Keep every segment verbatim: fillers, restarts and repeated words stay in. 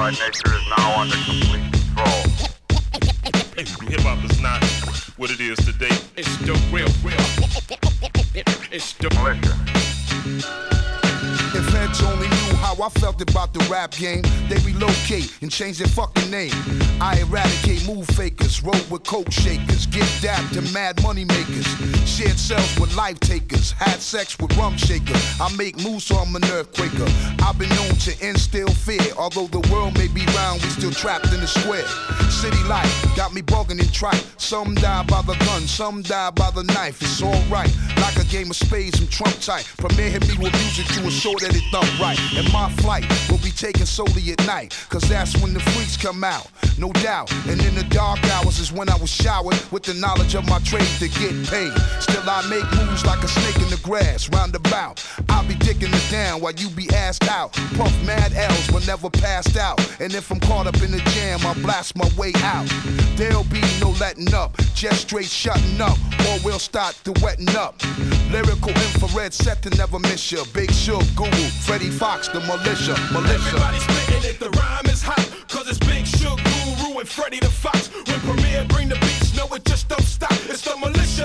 by nature is now under complete control. Hip-hop is not what it is today. It's the real, real. It's the militia. If heads only knew how I felt about the rap game, they relocate and change their fucking name. I eradicate move fakers, roll with coke shakers, get dapped to mad money makers, shared cells with life takers, had sex with rum shaker. I make moves so I'm an earthquaker. I've been known to instill fear, although the world may be round, we still trapped in the square. City life got me bugging and trite. Some die by the gun, some die by the knife. It's alright, like a game of spades, I'm Trump tight. Premier hit me with music to assure that it thump right. And my flight will be taken solely at night, cause that's when the freaks come out, no doubt. And in the dark hours is when I was showered with the knowledge of my trade to get paid. Still I make moves like a snake in the grass, roundabout. I'll be dicking it down while you be assed out. Puff mad L's but never passed out. And if I'm caught up in the jam, I'll blast my way out. There'll be no letting up, just straight shutting up, or we'll start the wetting up. Lyrical infrared set to never miss ya. Big Shook, Guru, Freddie Fox, the militia, militia. Everybody spitting it, the rhyme is hot, cause it's Big Shook, Guru, and Freddie the Fox. When Premier bring the beats, no it just don't stop, it's the militia.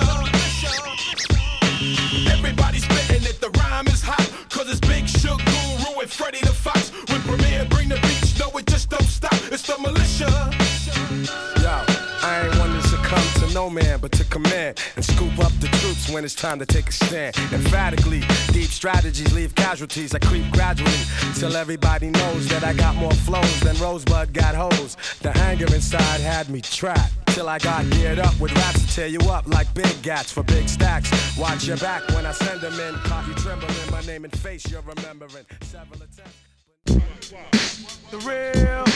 Everybody spitting it, the rhyme is hot, cause it's Big Shook, Guru, and Freddie the Fox. When Premier bring the beats, no it just don't stop, it's the militia. Yo, I ain't one to succumb to no man, but to command and scoop up the troops when it's time to take a stand. Emphatically, deep strategies leave casualties. I creep gradually till everybody knows that I got more flows than Rosebud got hoes. The anger inside had me trapped till I got geared up with raps to tear you up like big gats for big stacks. Watch your back when I send them in. Caught you trembling, my name and face you're remembering. Several attempts. The real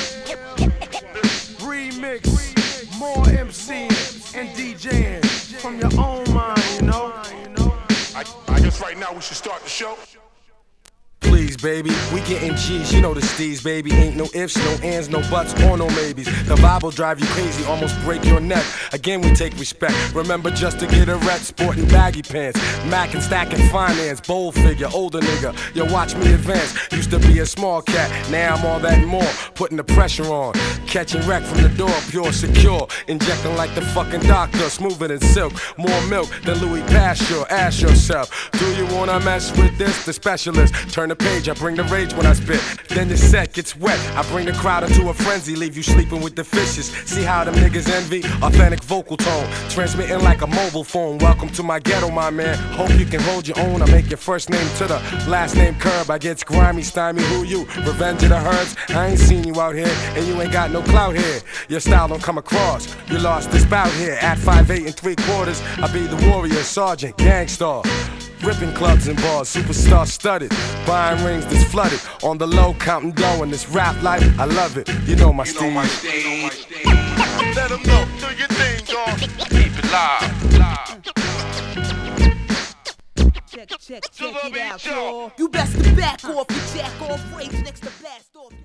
remix, more MCing and DJing from your own mind, you know. I, I guess right now we should start the show. Please, baby, we getting G's, you know the steez, baby. Ain't no ifs, no ands, no buts, or no maybes. The vibe will drive you crazy, almost break your neck. Again, we take respect. Remember just to get a rep, sporting baggy pants. Mac and stacking finance, bold figure, older nigga. Yo, watch me advance. Used to be a small cat, now I'm all that and more. Putting the pressure on, catching wreck from the door, pure, secure. Injecting like the fucking doctor, smoother than silk. More milk than Louis Pasteur. Ask yourself, do you wanna mess with this? The specialist, turn the page, I bring the rage when I spit. Then the set gets wet, I bring the crowd into a frenzy. Leave you sleeping with the fishes. See how them niggas envy? Authentic vocal tone, transmitting like a mobile phone. Welcome to my ghetto, my man. Hope you can hold your own. I make your first name to the last name curb. I get grimy, stymie, who you? Revenge of the Herbs? I ain't seen you out here, and you ain't got no clout here. Your style don't come across, you lost this bout here. At five eight and three quarters, I be the warrior, sergeant, gangstar. Ripping clubs and bars, superstar studded. Buying rings that's flooded. On the low, counting dough in this rap life, I love it. You know my style. Let them know, do your thing, dog. Keep it live. Check, check, check it out, y'all. You best to back off, you jack off, rage next to blast off.